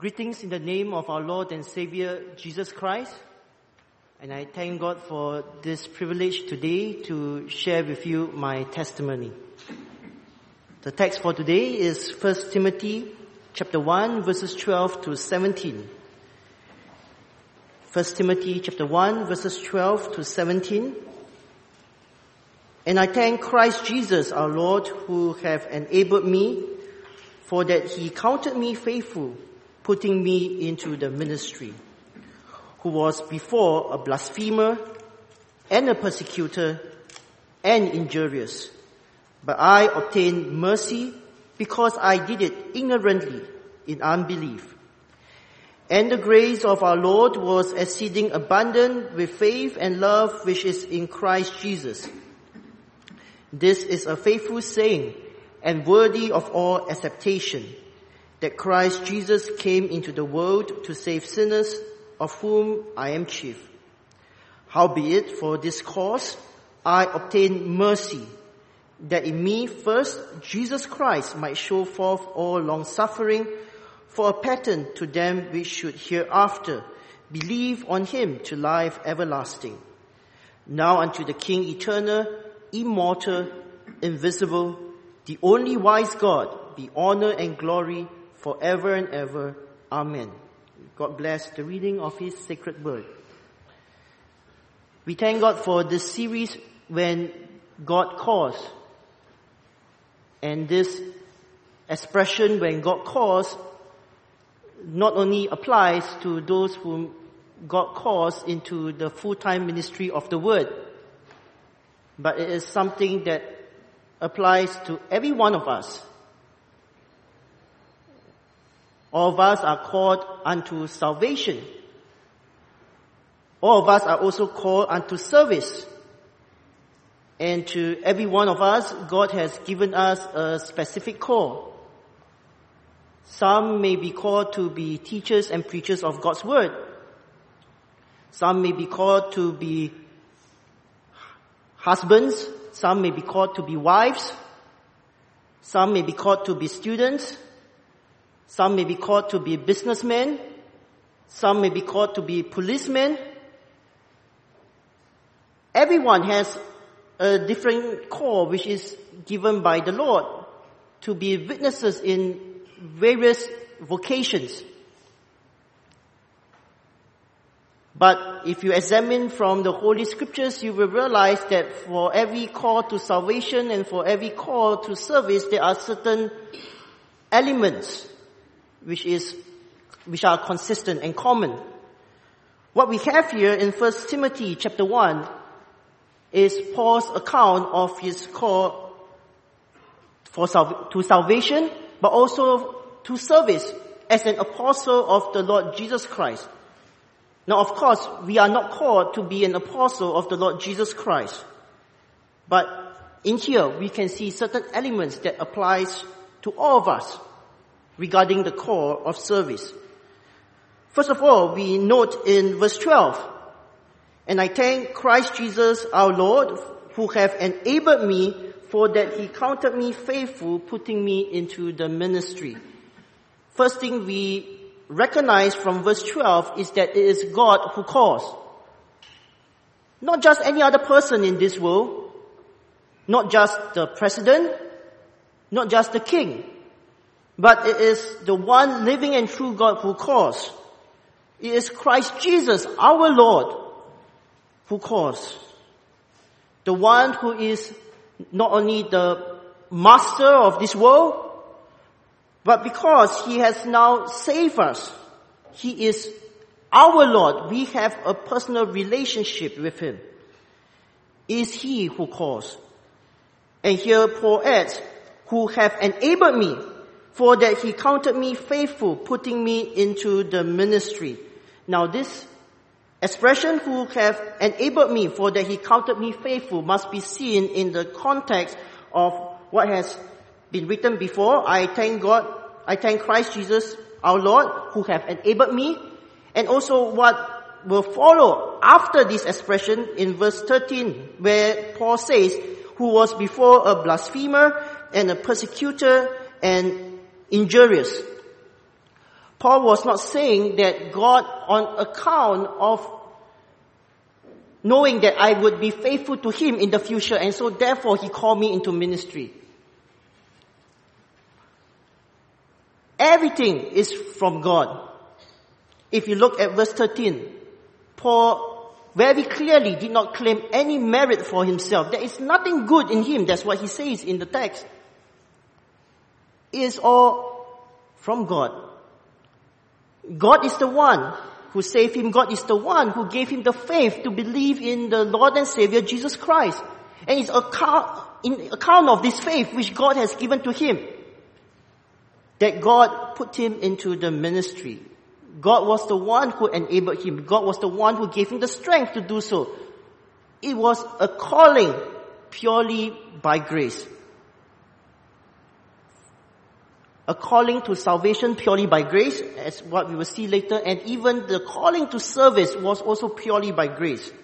Greetings in the name of our Lord and Savior, Jesus Christ. And I thank God for this privilege today to share with you my testimony. The text for today is 1 Timothy chapter 1 verses 12 to 17. 1 Timothy chapter 1 verses 12 to 17. And I thank Christ Jesus our Lord who have enabled me, for that he counted me faithful, putting me into the ministry, who was before a blasphemer and a persecutor and injurious. But I obtained mercy because I did it ignorantly in unbelief. And the grace of our Lord was exceeding abundant with faith and love which is in Christ Jesus. This is a faithful saying and worthy of all acceptation, that Christ Jesus came into the world to save sinners, of whom I am chief. Howbeit, for this cause I obtained mercy, that in me first Jesus Christ might show forth all long-suffering, for a pattern to them which should hereafter believe on him to life everlasting. Now unto the King eternal, immortal, invisible, the only wise God, be honor and glory forever and ever. Amen. God bless the reading of his sacred word. We thank God for this series, When God Calls. And this expression, when God calls, not only applies to those whom God calls into the full-time ministry of the word, but it is something that applies to every one of us. All of us are called unto salvation. All of us are also called unto service. And to every one of us, God has given us a specific call. Some may be called to be teachers and preachers of God's word. Some may be called to be husbands. Some may be called to be wives. Some may be called to be students. Some may be called to be businessmen. Some may be called to be policemen. Everyone has a different call which is given by the Lord to be witnesses in various vocations. But if you examine from the Holy Scriptures, you will realize that for every call to salvation and for every call to service, there are certain elements which are consistent and common. What we have here in 1 Timothy chapter 1 is Paul's account of his call to salvation, but also to service as an apostle of the Lord Jesus Christ. Now, of course, we are not called to be an apostle of the Lord Jesus Christ. But in here, we can see certain elements that applies to all of us regarding the call of service. First of all, we note in verse 12, and I thank Christ Jesus our Lord, who have enabled me, for that he counted me faithful, putting me into the ministry. First thing we recognize from verse 12 is that it is God who calls. Not just any other person in this world, not just the president, not just the king, but it is the one living and true God who calls. It is Christ Jesus, our Lord, who calls. The one who is not only the master of this world, but because he has now saved us, he is our Lord. We have a personal relationship with him. It is he who calls. And here Paul adds, who have enabled me, for that he counted me faithful, putting me into the ministry. Now this expression, who have enabled me, for that he counted me faithful, must be seen in the context of what has been written before. I thank Christ Jesus our Lord, who have enabled me, and also what will follow after this expression in verse 13, where Paul says, who was before a blasphemer and a persecutor and injurious. Paul was not saying that God, on account of knowing that I would be faithful to Him in the future, and so therefore He called me into ministry. Everything is from God. If you look at verse 13, Paul very clearly did not claim any merit for himself. There is nothing good in him. That's what he says in the text. It is all from God. God is the one who saved him. God is the one who gave him the faith to believe in the Lord and Savior Jesus Christ. And it's in account of this faith which God has given to him that God put him into the ministry. God was the one who enabled him. God was the one who gave him the strength to do so. It was a calling purely by grace. A calling to salvation purely by grace, as what we will see later, and even the calling to service was also purely by grace.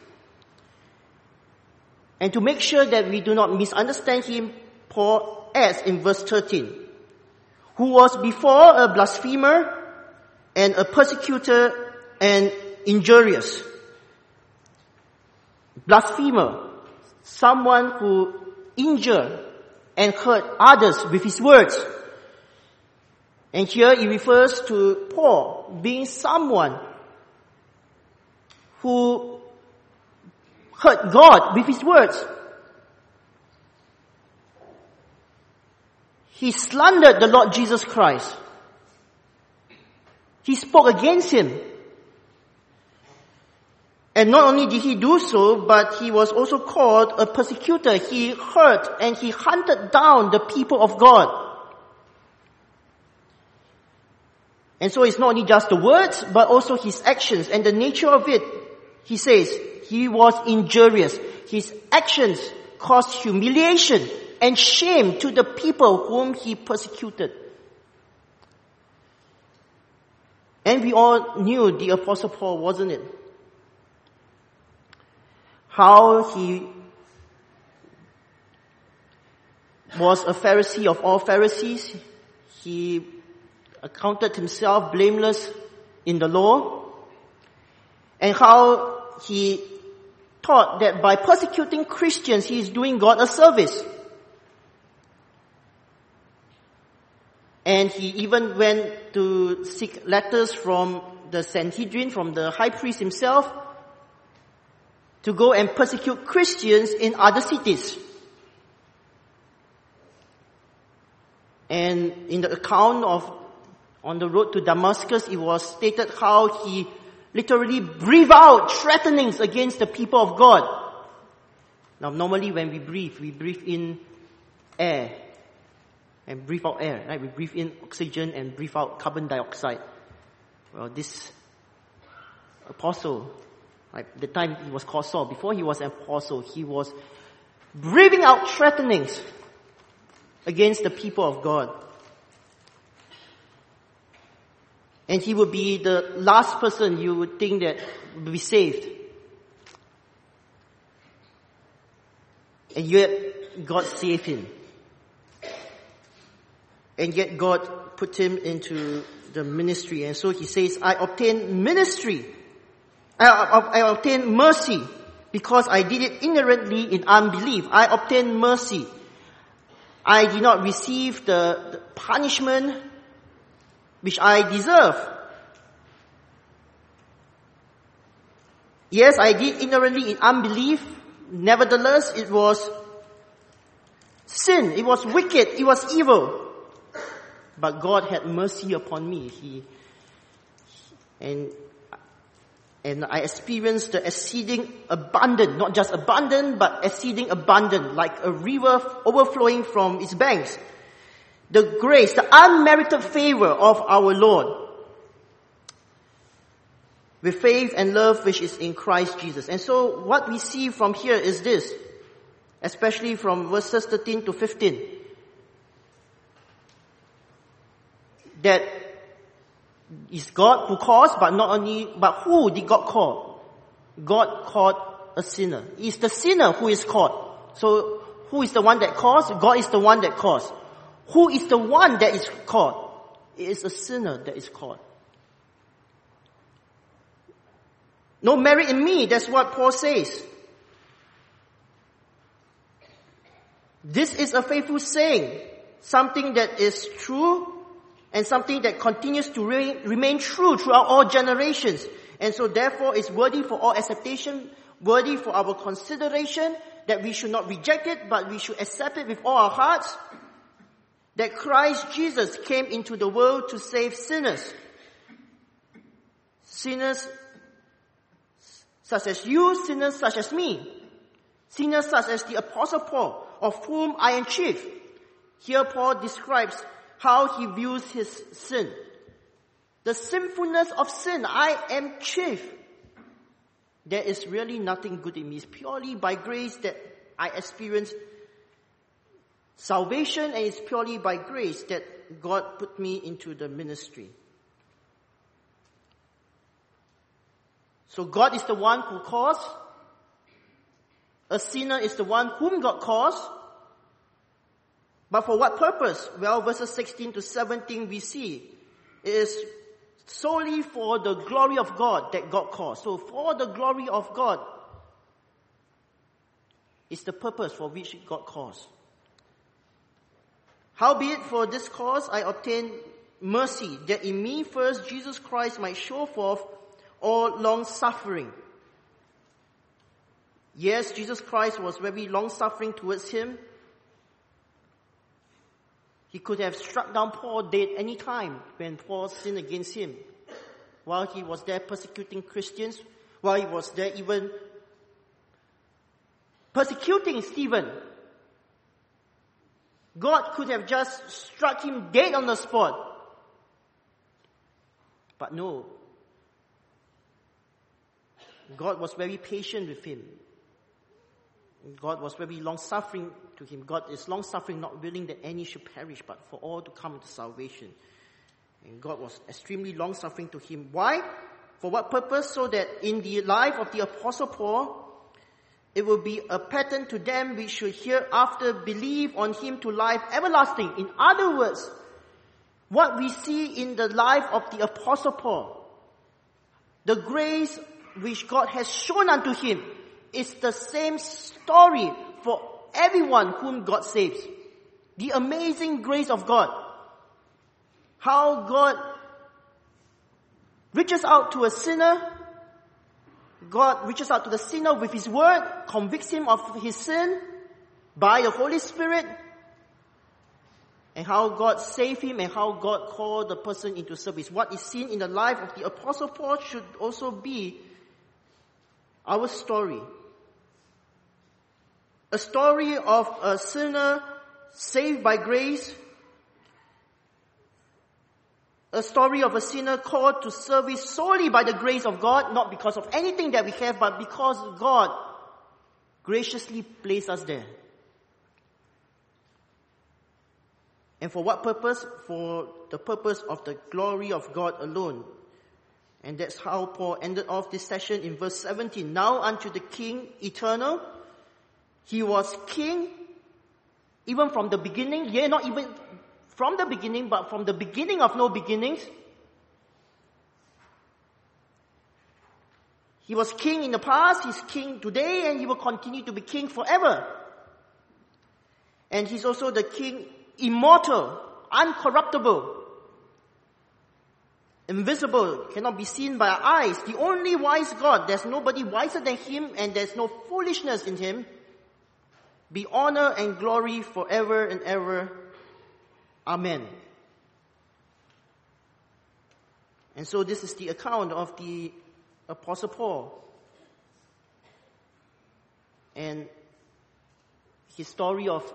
And to make sure that we do not misunderstand him, Paul adds in verse 13, who was before a blasphemer and a persecutor and injurious. Blasphemer, someone who injured and hurt others with his words. And here it refers to Paul being someone who hurt God with his words. He slandered the Lord Jesus Christ. He spoke against him. And not only did he do so, but he was also called a persecutor. He hurt and he hunted down the people of God. And so it's not only just the words, but also his actions. And the nature of it, he says, he was injurious. His actions caused humiliation and shame to the people whom he persecuted. And we all knew the Apostle Paul, wasn't it? How he was a Pharisee of all Pharisees. He accounted himself blameless in the law. And how he thought that by persecuting Christians, he is doing God a service. And he even went to seek letters from the Sanhedrin, from the high priest himself, to go and persecute Christians in other cities. And in the account of on the road to Damascus, it was stated how he literally breathed out threatenings against the people of God. Now normally when we breathe in air and breathe out air, right? We breathe in oxygen and breathe out carbon dioxide. Well, this apostle, like the time he was called Saul, before he was an apostle, he was breathing out threatenings against the people of God. And he would be the last person you would think that would be saved. And yet, God saved him. And yet God put him into the ministry. And so he says, I obtained ministry. I obtained mercy because I did it ignorantly in unbelief. I obtained mercy. I did not receive the punishment which I deserve. Yes, I did ignorantly in unbelief. Nevertheless, it was sin. It was wicked. It was evil. But God had mercy upon me. And I experienced the exceeding abundant, not just abundant, but exceeding abundant, like a river overflowing from its banks. The grace, the unmerited favor of our Lord, with faith and love which is in Christ Jesus. And so what we see from here is this, especially from verses 13 to 15, that it's God who calls, but who did God call? God called a sinner. It's the sinner who is called. So who is the one that calls? God is the one that calls. Who is the one that is called? It is a sinner that is called. No merit in me, that's what Paul says. This is a faithful saying, something that is true and something that continues to remain true throughout all generations. And so therefore is worthy for all acceptation, worthy for our consideration, that we should not reject it, but we should accept it with all our hearts, that Christ Jesus came into the world to save sinners. Sinners such as you, sinners such as me, sinners such as the Apostle Paul, of whom I am chief. Here Paul describes how he views his sin. The sinfulness of sin, I am chief. There is really nothing good in me. It's purely by grace that I experience salvation, and it's purely by grace that God put me into the ministry. So God is the one who calls. A sinner is the one whom God calls. But for what purpose? Well, verses 16 to 17 we see it is solely for the glory of God that God calls. So for the glory of God is the purpose for which God calls. Howbeit for this cause I obtain mercy, that in me first Jesus Christ might show forth all long suffering. Yes, Jesus Christ was very long suffering towards him. He could have struck down Paul dead any time when Paul sinned against him. While he was there persecuting Christians, while he was there even persecuting Stephen, God could have just struck him dead on the spot. But no. God was very patient with him. God was very long-suffering to him. God is long-suffering, not willing that any should perish, but for all to come to salvation. And God was extremely long-suffering to him. Why? For what purpose? So that in the life of the Apostle Paul, it will be a pattern to them which should hereafter believe on him to life everlasting. In other words, what we see in the life of the Apostle Paul, the grace which God has shown unto him, is the same story for everyone whom God saves. The amazing grace of God. How God reaches out to a sinner. God reaches out to the sinner with his word, convicts him of his sin by the Holy Spirit. And how God saved him and how God called the person into service. What is seen in the life of the Apostle Paul should also be our story. A story of a sinner saved by grace. A story of a sinner called to service solely by the grace of God, not because of anything that we have, but because God graciously placed us there. And for what purpose? For the purpose of the glory of God alone. And that's how Paul ended off this session in verse 17. Now unto the King eternal. He was king even from the beginning. Yeah, not even from the beginning, but from the beginning of no beginnings. He was king in the past, he's king today, and he will continue to be king forever. And he's also the king immortal, uncorruptible, invisible, cannot be seen by our eyes. The only wise God. There's nobody wiser than him, and there's no foolishness in him. Be honor and glory forever and ever. Amen. And so this is the account of the Apostle Paul. And his story of,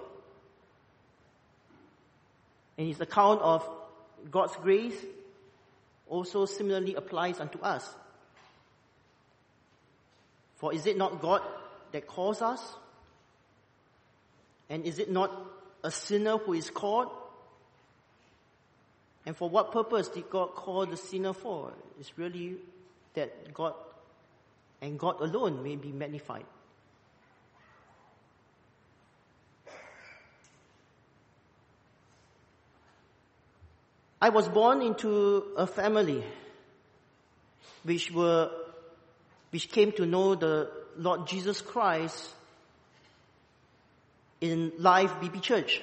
and his account of God's grace also similarly applies unto us. For is it not God that calls us? And is it not a sinner who is called? And for what purpose did God call the sinner for? It's really that God and God alone may be magnified. I was born into a family which were which came to know the Lord Jesus Christ in Life BB Church.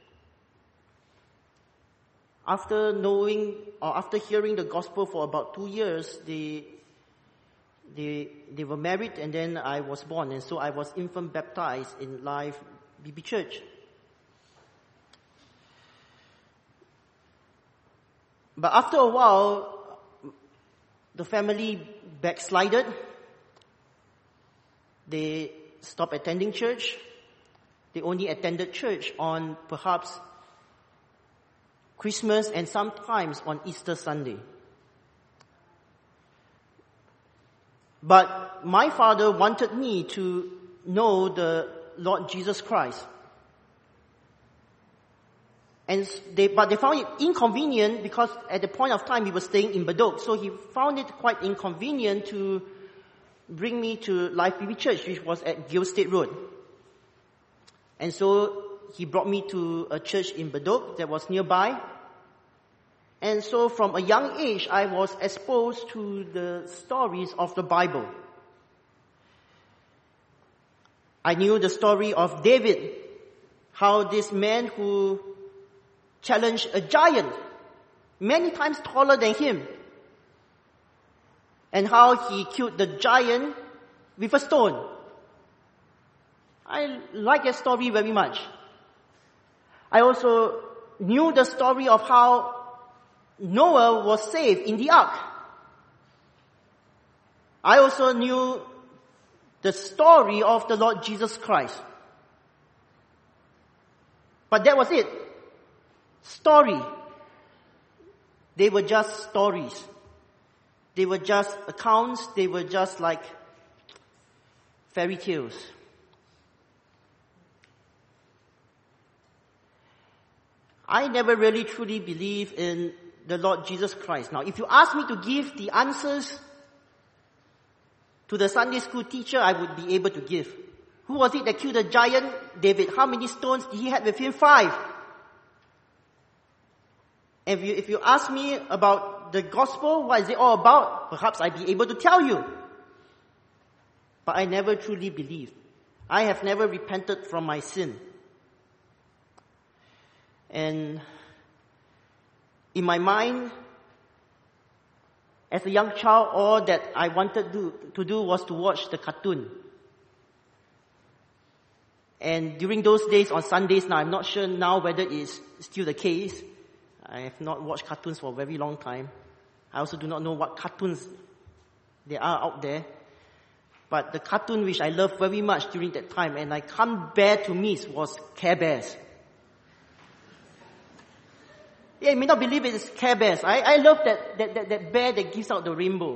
After hearing the gospel for about 2 years, they were married, and then I was born, and so I was infant baptized in Life BB Church. But after a while, the family backslided. They stopped attending church. They only attended church on perhaps Christmas and sometimes on Easter Sunday. But my father wanted me to know the Lord Jesus Christ. But they found it inconvenient because at the point of time he was staying in Bedok. So he found it quite inconvenient to bring me to Life BB Church, which was at Gilstead Road. And so he brought me to a church in Bedok that was nearby. And so from a young age, I was exposed to the stories of the Bible. I knew the story of David, how this man who challenged a giant, many times taller than him, and how he killed the giant with a stone. I like that story very much. I also knew the story of how Noah was saved in the ark. I also knew the story of the Lord Jesus Christ. But that was it. Story. They were just stories. They were just accounts. They were just like fairy tales. I never really truly believed in the Lord Jesus Christ. Now, if you ask me to give the answers to the Sunday school teacher, I would be able to give. Who was it that killed the giant? David. How many stones did he have with him? 5. And if you ask me about the gospel, what is it all about? Perhaps I'd be able to tell you. But I never truly believed. I have never repented from my sin. And in my mind, as a young child, all that I wanted to do was to watch the cartoon. And during those days on Sundays, now I'm not sure now whether it's still the case. I have not watched cartoons for a very long time. I also do not know what cartoons there are out there. But the cartoon which I loved very much during that time, and I can't bear to miss, was Care Bears. Yeah, you may not believe it is Care Bears. I love that bear that gives out the rainbow.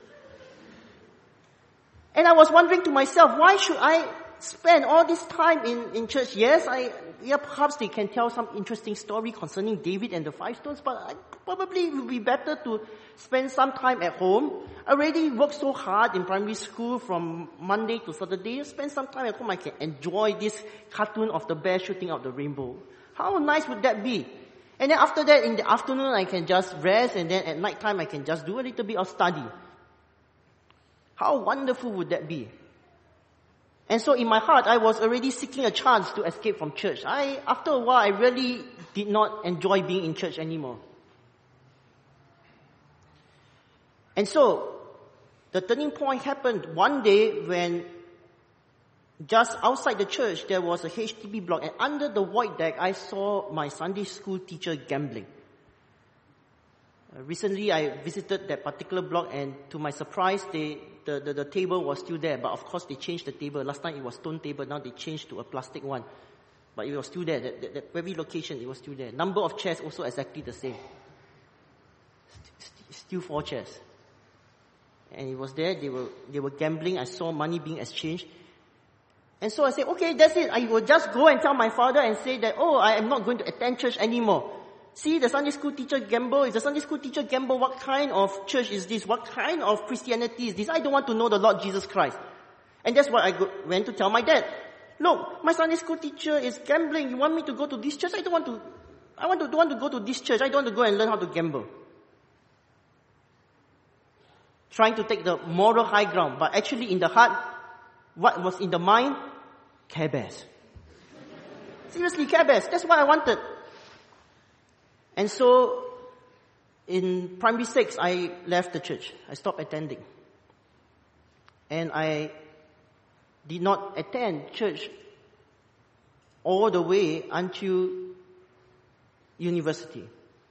And I was wondering to myself, why should I spend all this time in church? Yes, perhaps they can tell some interesting story concerning David and the 5 stones, but probably it would be better to spend some time at home. I already worked so hard in primary school from Monday to Saturday. Spend some time at home, I can enjoy this cartoon of the bear shooting out the rainbow. How nice would that be? And then after that, in the afternoon, I can just rest, and then at night time, I can just do a little bit of study. How wonderful would that be? And so in my heart, I was already seeking a chance to escape from church. After a while, I really did not enjoy being in church anymore. And so, the turning point happened one day when just outside the church, there was a HDB block, and under the void deck, I saw my Sunday school teacher gambling. Recently, I visited that particular block, and to my surprise, the table was still there. But of course, they changed the table. Last time it was stone table, now they changed to a plastic one. But it was still there. That very location, it was still there. Number of chairs also exactly the same. Still 4 chairs. And it was there. They were gambling. I saw money being exchanged. And so I said, okay, that's it. I will just go and tell my father and say that, I am not going to attend church anymore. See, the Sunday school teacher gamble. If the Sunday school teacher gamble, what kind of church is this? What kind of Christianity is this? I don't want to know the Lord Jesus Christ. And that's what I went to tell my dad. Look, my Sunday school teacher is gambling. You want me to go to this church? I don't want to go to this church. I don't want to go and learn how to gamble. trying to take the moral high ground. But actually in the heart, what was in the mind? Care Bears. Seriously, Care Bears. That's what I wanted. And so, in primary 6, I left the church. I stopped attending. And I did not attend church all the way until university.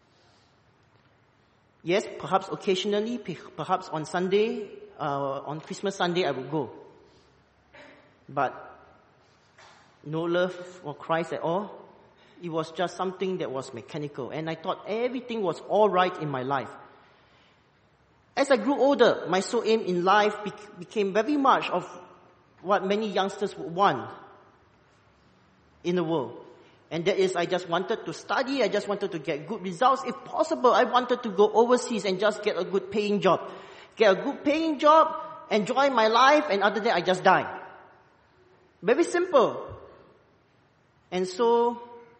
Yes, perhaps occasionally, perhaps on Sunday, on Christmas Sunday, I would go. But no love for Christ at all. It was just something that was mechanical. And I thought everything was all right in my life. As I grew older, my sole aim in life became very much of what many youngsters would want in the world. And that is, I just wanted to study, I just wanted to get good results. If possible, I wanted to go overseas and just get a good paying job. Get a good paying job, enjoy my life, and other than that, I just die. Very simple. And so,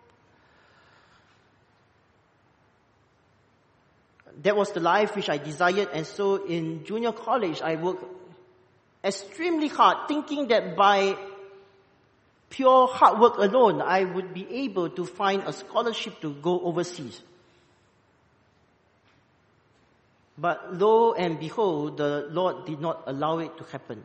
that was the life which I desired. And so in junior college, I worked extremely hard, thinking that by pure hard work alone, I would be able to find a scholarship to go overseas. But lo and behold, the Lord did not allow it to happen.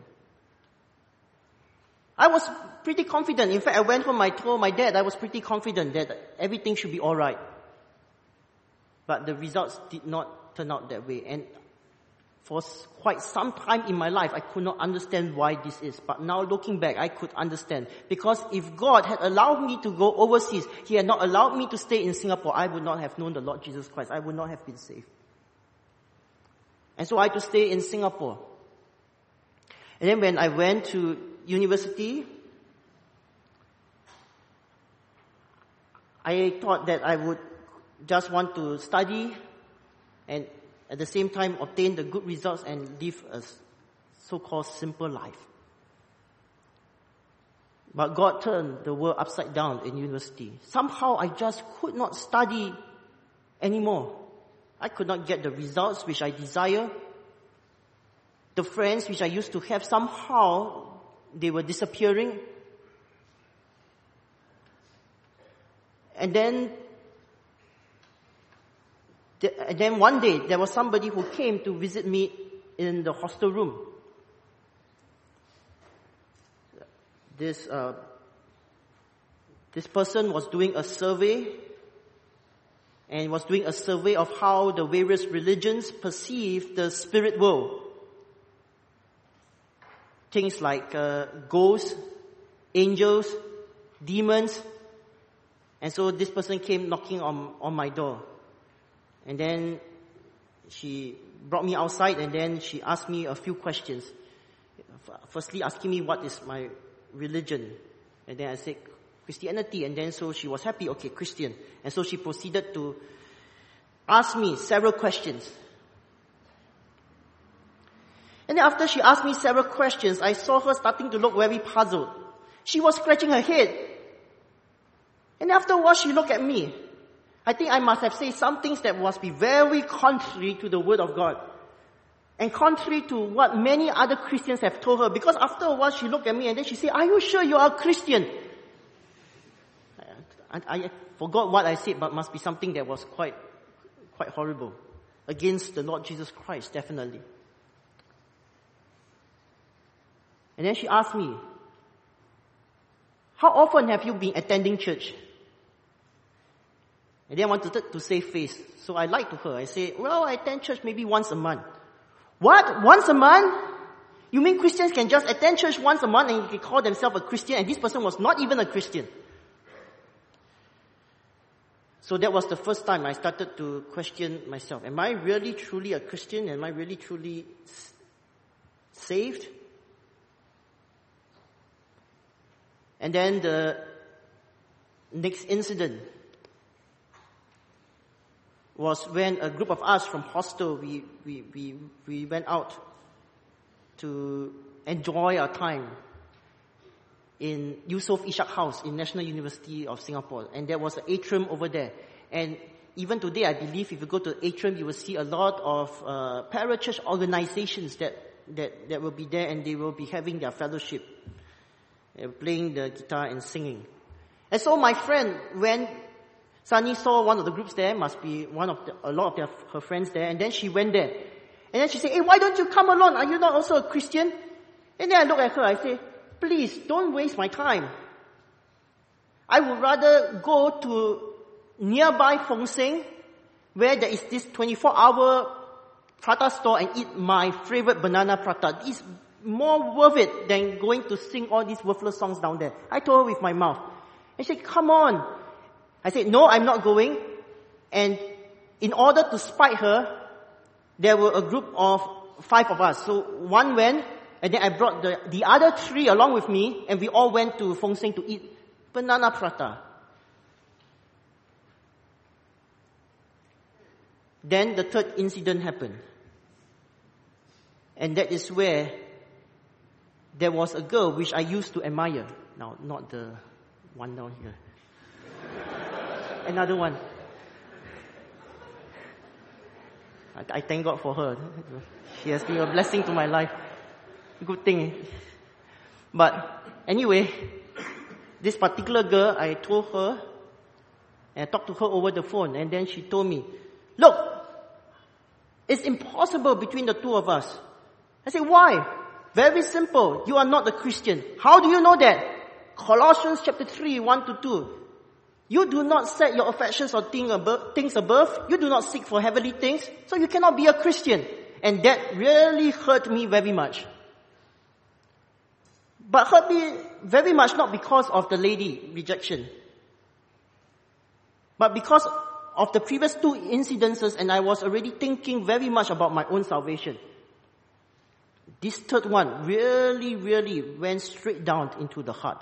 I was pretty confident. In fact, I went home, I told my dad I was pretty confident that everything should be alright. But the results did not turn out that way. And for quite some time in my life, I could not understand why this is. But now looking back, I could understand. Because if God had allowed me to go overseas, He had not allowed me to stay in Singapore, I would not have known the Lord Jesus Christ. I would not have been saved. And so I had to stay in Singapore. And then when I went to university, I thought that I would just want to study and at the same time obtain the good results and live a so-called simple life. But God turned the world upside down in university. Somehow I just could not study anymore. I could not get the results which I desire. The friends which I used to have, somehow they were disappearing. And then one day, there was somebody who came to visit me in the hostel room. This person was doing a survey, and was doing a survey of how the various religions perceive the spirit world. Things like ghosts, angels, demons. And so this person came knocking on my door. And then she brought me outside, and then she asked me a few questions. Firstly, asking me what is my religion. And then I said, Christianity. And then so she was happy, okay, Christian. And so she proceeded to ask me several questions. And then after she asked me several questions, I saw her starting to look very puzzled. She was scratching her head. And afterwards, she looked at me. I think I must have said some things that must be very contrary to the Word of God. And contrary to what many other Christians have told her. Because after a while, she looked at me and then she said, "Are you sure you are a Christian?" I forgot what I said, but must be something that was quite horrible. Against the Lord Jesus Christ, definitely. And then she asked me, "How often have you been attending church?" And then I wanted to save face. So I lied to her. I said, "Well, I attend church maybe once a month." "What? Once a month? You mean Christians can just attend church once a month and you can call themselves a Christian?" And this person was not even a Christian. So that was the first time I started to question myself. Am I really truly a Christian? Am I really truly saved? And then the next incident was when a group of us from hostel, we went out to enjoy our time in Yusof Ishak House in National University of Singapore. And there was an atrium over there. And even today, I believe if you go to Atrium, you will see a lot of parachurch organizations that will be there, and they will be having their fellowship, playing the guitar and singing. And so my friend, when Sunny saw one of the groups there, must be a lot of her friends there, and then she went there. And then she said, "Hey, why don't you come along? Are you not also a Christian?" And then I look at her, I say, "Please, don't waste my time. I would rather go to nearby Fong Seng, where there is this 24-hour prata store, and eat my favorite banana prata. It's more worth it than going to sing all these worthless songs down there." I told her with my mouth. And she said, "Come on." I said, "No, I'm not going." And in order to spite her, there were a group of 5 of us. So one went, and then I brought the other 3 along with me, and we all went to Fong Seng to eat banana prata. Then the third incident happened. And that is where there was a girl which I used to admire. Now, not the one down here. Another one. I thank God for her. She has been a blessing to my life. Good thing. But anyway, this particular girl, I told her, and I talked to her over the phone, and then she told me, "Look, it's impossible between the two of us." I said, "Why?" "Very simple. You are not a Christian." "How do you know that?" Colossians chapter 3, 1-2. "You do not set your affections on things above. You do not seek for heavenly things. So you cannot be a Christian." And that really hurt me very much. But hurt me very much not because of the lady rejection, but because of the previous 2 incidences, and I was already thinking very much about my own salvation. This third one really, really went straight down into the heart.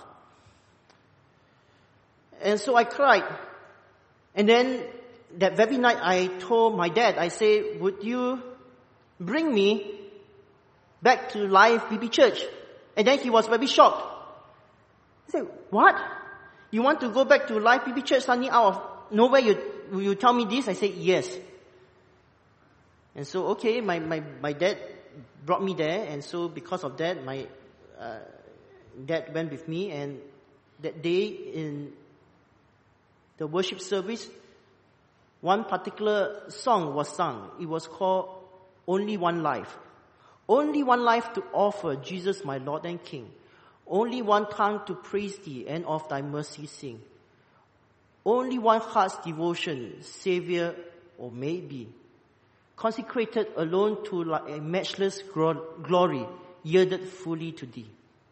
And so I cried. And then that very night I told my dad, I say, "Would you bring me back to Life BB Church?" And then he was very shocked. I said, "What? You want to go back to Life BB Church suddenly out of nowhere? You tell me this?" I said, "Yes." And so, okay, my dad brought me there, and so because of that, my dad went with me, and that day in the worship service, one particular song was sung. It was called "Only One Life." Only one life to offer, Jesus my Lord and King. Only one tongue to praise thee, and of thy mercy sing. Only one heart's devotion, Savior, or maybe. Consecrated alone to a matchless glory, yielded fully to thee.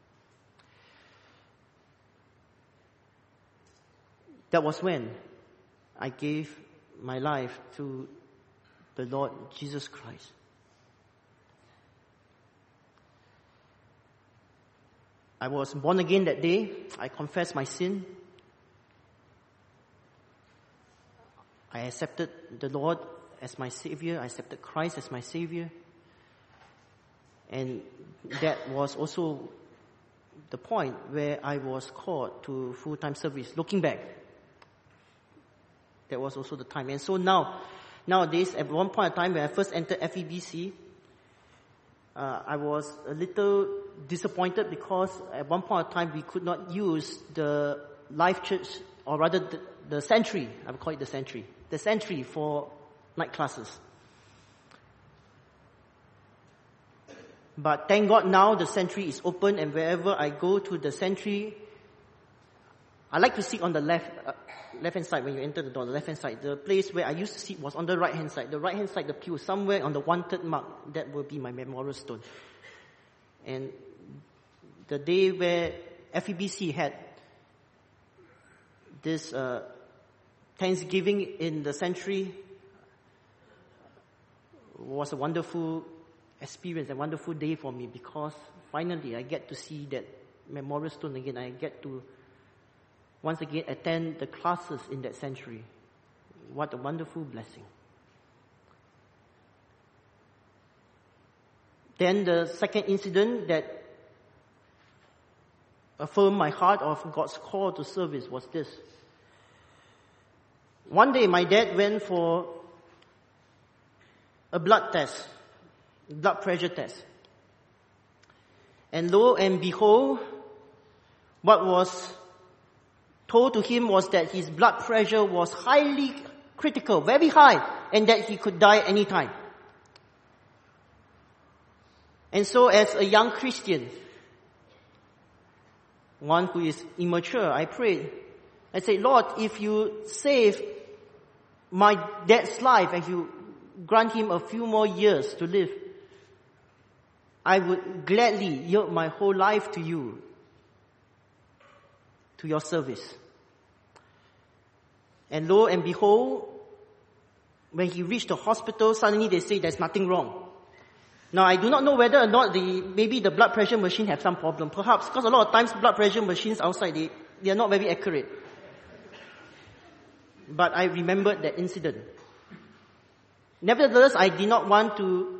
That was when I gave my life to the Lord Jesus Christ. I was born again that day. I confessed my sin. I accepted the Lord as my Savior. I accepted Christ as my Savior. And that was also the point where I was called to full-time service. Looking back, that was also the time. And so nowadays, at one point in time when I first entered FEBC, I was a little disappointed because at one point in time we could not use the Life Church, or rather the sanctuary. I would call it the sanctuary for night classes. But thank God now the sanctuary is open, and wherever I go to the sanctuary, I like to sit on the left-hand side when you enter the door, the left-hand side. The place where I used to sit was on the right-hand side. The right-hand side, the pew, somewhere on the wanted mark, that will be my memorial stone. And the day where FEBC had this Thanksgiving in the sanctuary was a wonderful experience, a wonderful day for me, because finally I get to see that memorial stone again. I get to once again attend the classes in that sanctuary. What a wonderful blessing. Then the second incident that affirmed my heart of God's call to service was this. One day my dad went for a blood pressure test. And lo and behold, what was told to him was that his blood pressure was highly critical, very high, and that he could die anytime. And so as a young Christian, one who is immature, I prayed. I said, Lord, if you save my dad's life and you grant him a few more years to live, I would gladly yield my whole life to you, to your service. And lo and behold, when he reached the hospital, suddenly they say there's nothing wrong. Now, I do not know whether or not maybe the blood pressure machine have some problem. Perhaps, because a lot of times blood pressure machines outside, they are not very accurate. But I remembered that incident. Nevertheless, I did not want to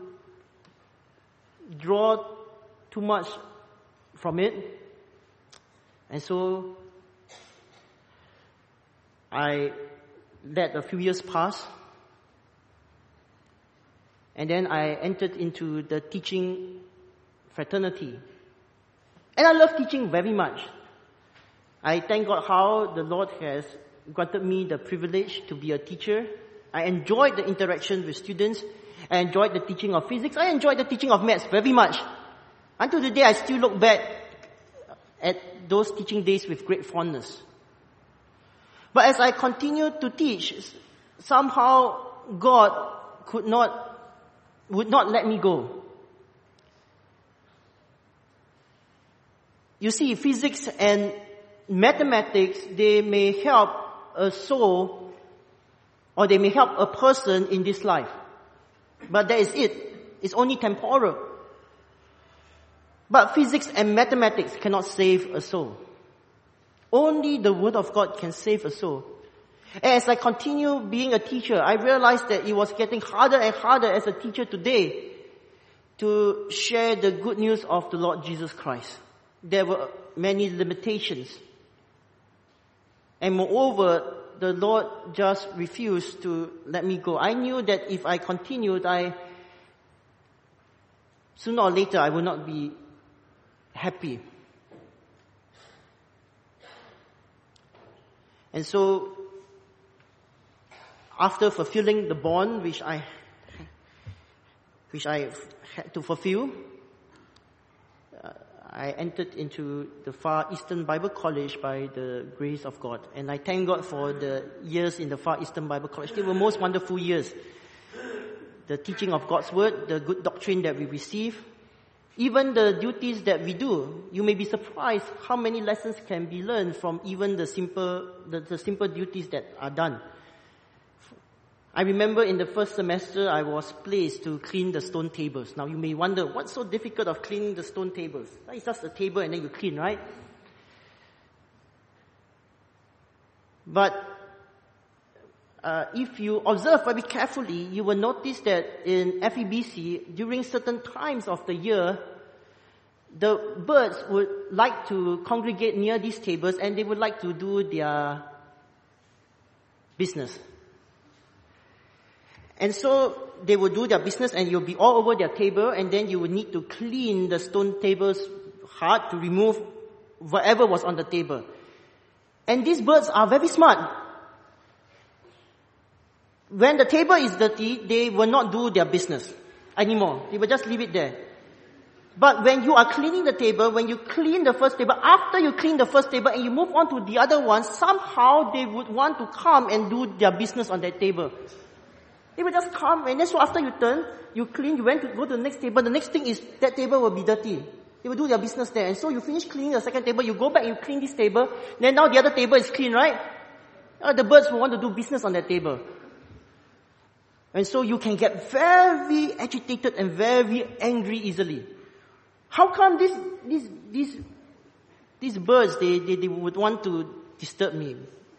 draw too much from it. And so, I let a few years pass. And then I entered into the teaching fraternity. And I love teaching very much. I thank God how the Lord has granted me the privilege to be a teacher. I enjoyed the interaction with students. I enjoyed the teaching of physics. I enjoyed the teaching of maths very much. Until today, I still look back at those teaching days with great fondness. But as I continued to teach, somehow God would not let me go. You see, physics and mathematics, they may help a soul or they may help a person in this life. But that is it. It's only temporal. But physics and mathematics cannot save a soul. Only the Word of God can save a soul. As I continue being a teacher, I realized that it was getting harder and harder as a teacher today to share the good news of the Lord Jesus Christ. There were many limitations. And moreover, the Lord just refused to let me go. I knew that if I continued, sooner or later I would not be happy. And so, after fulfilling the bond which I had to fulfill, I entered into the Far Eastern Bible College by the grace of God. And I thank God for the years in the Far Eastern Bible College. They were most wonderful years. The teaching of God's Word, the good doctrine that we receive, even the duties that we do. You may be surprised how many lessons can be learned from even the simple duties that are done. I remember in the first semester, I was placed to clean the stone tables. Now you may wonder, what's so difficult of cleaning the stone tables? It's just a table and then you clean, right? But if you observe very carefully, you will notice that in FEBC, during certain times of the year, the birds would like to congregate near these tables and they would like to do their business. And so they will do their business and you'll be all over their table, and then you will need to clean the stone tables hard to remove whatever was on the table. And these birds are very smart. When the table is dirty, they will not do their business anymore. They will just leave it there. But when you are cleaning the table, when you clean the first table, after you clean the first table and you move on to the other one, somehow they would want to come and do their business on that table. They will just come, and then so after you turn, you clean, you went to go to the next table, the next thing is that table will be dirty. They will do their business there. And so you finish cleaning the second table, you go back and you clean this table, then now the other table is clean, right? The birds will want to do business on that table. And so you can get very agitated and very angry easily. How come these birds, they would want to disturb me?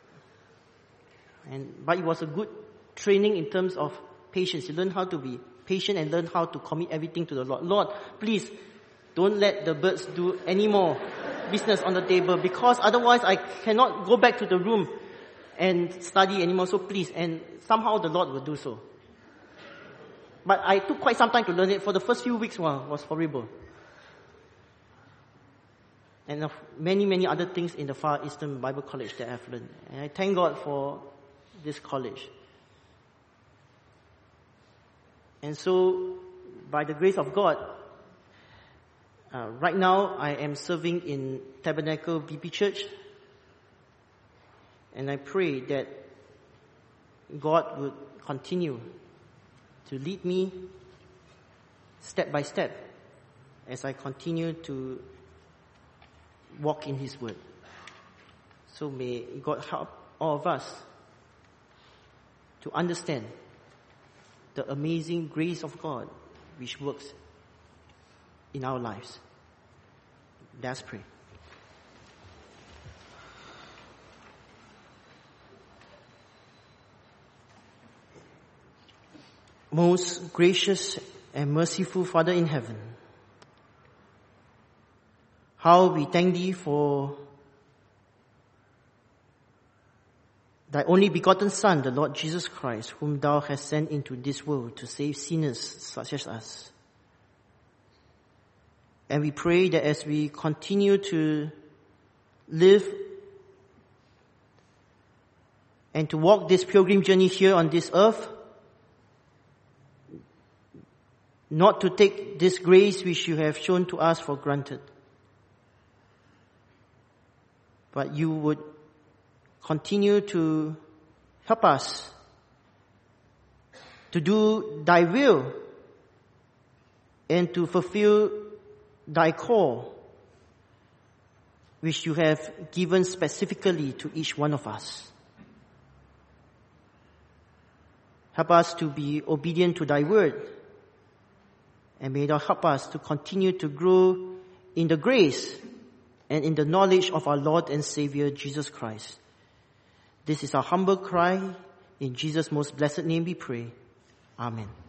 But it was a good training in terms of patience. You learn how to be patient and learn how to commit everything to the Lord. Lord, please don't let the birds do any more business on the table, because otherwise I cannot go back to the room and study anymore, so please. And somehow the Lord will do so. But I took quite some time to learn it. For the first few weeks, was horrible. And many, many other things in the Far Eastern Bible College that I've learned. And I thank God for this college. And so, by the grace of God, right now I am serving in Tabernacle BP Church. And I pray that God would continue to lead me step by step as I continue to walk in His Word. So may God help all of us to understand the amazing grace of God which works in our lives. Let's pray. Most gracious and merciful Father in heaven, how we thank Thee for Thy only begotten Son, the Lord Jesus Christ, whom Thou hast sent into this world to save sinners such as us. And we pray that as we continue to live and to walk this pilgrim journey here on this earth, not to take this grace which You have shown to us for granted, but You would continue to help us to do Thy will and to fulfill Thy call, which You have given specifically to each one of us. Help us to be obedient to Thy word, and may Thou help us to continue to grow in the grace and in the knowledge of our Lord and Savior, Jesus Christ. This is our humble cry. In Jesus' most blessed name we pray. Amen.